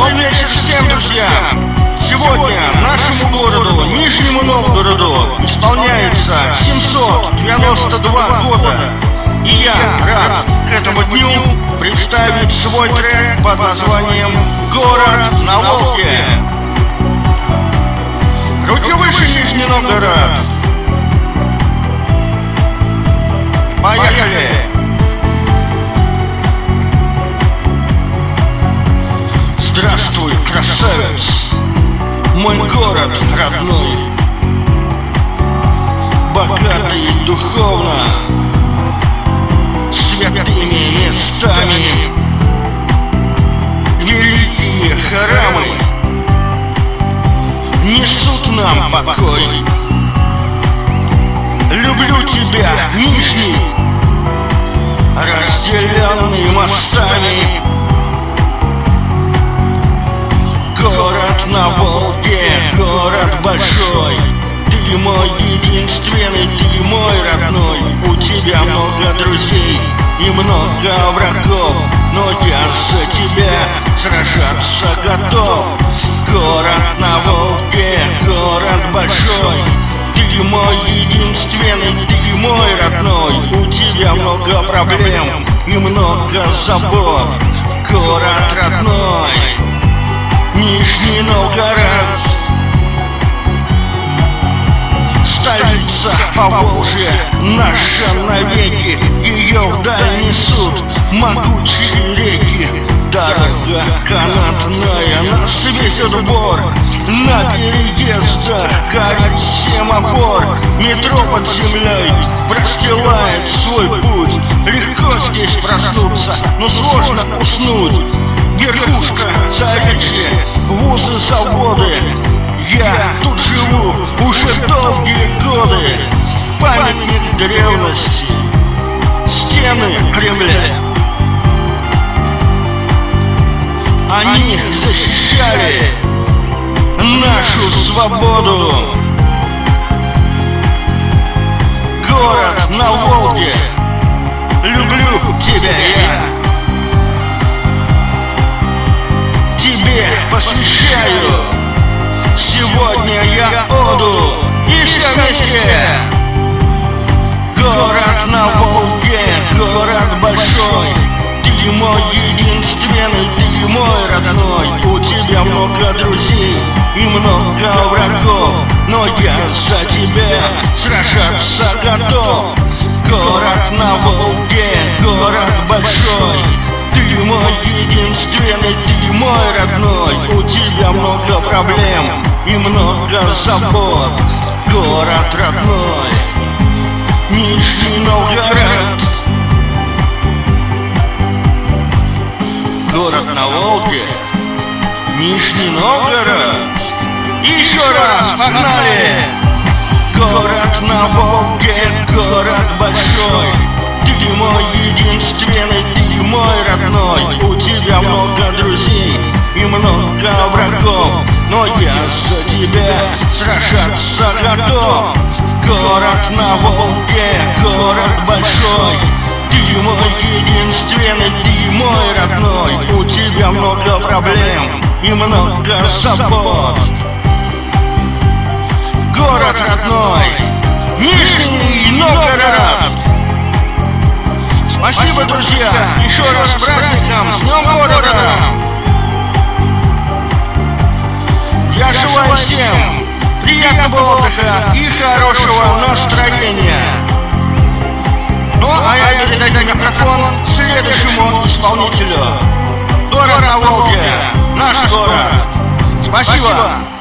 Добрый вечер всем друзьям! Сегодня нашему городу, Нижнему Новгороду, исполняется 792 года. И я рад к этому дню представить свой трек под названием «Город на Волге». Руки выше, Нижний Новгород! Поехали! Здравствуй, красавец, мой город родной, богатый духовно, святыми местами, великие храмы несут нам покой. Люблю тебя, Нижний, разделенный мостами. Город на Волге, город большой, ты мой единственный, ты мой родной. У тебя много друзей и много врагов, но я за тебя сражаться готов. Город на Волге, город большой, ты мой единственный, ты мой родной. У тебя много проблем и много забот. Город родной, Нижний Новгород, столица Поволжья, наша навеки. Ее вдаль несут могучие реки. Дорога канатная, нас везет бор. На переездах горит семафор. Метро под землей простилает свой путь. Легко здесь проснуться, но сложно уснуть. Верхушка, заречье, вузы, заводы. Я тут живу уже долгие годы. Памятник древности, стены Кремля. Они защищали нашу свободу. Город на Волге, люблю тебя я. Тебе посвящаю сегодня я оду, и все вместе. Город на Волге, город большой, ты мой единственный, ты мой родной. У тебя много друзей и много врагов, но я за тебя сражаться готов. Город на Волге, город большой, ты мой единственный, ты мой родной. У тебя много проблем и много забот. Город родной, Нижний Новгород, город на Волге, Нижний Новгород. Еще раз, погнали! Город на Волге, город большой, ты мой единственный, ты мой родной. У тебя много друзей и много врагов, но я за тебя сражаться готов. Город на Волге, город большой, ты мой единственный, ты мой родной. У тебя много проблем и много забот. Город родной, Нижний Новгород. Спасибо, друзья! Еще раз с праздником, с Днем города! Я желаю всем приятного отдыха и хорошего настроения. Ну, а я передаю микрофон следующему исполнителю. Город на Волге, наш город. Спасибо!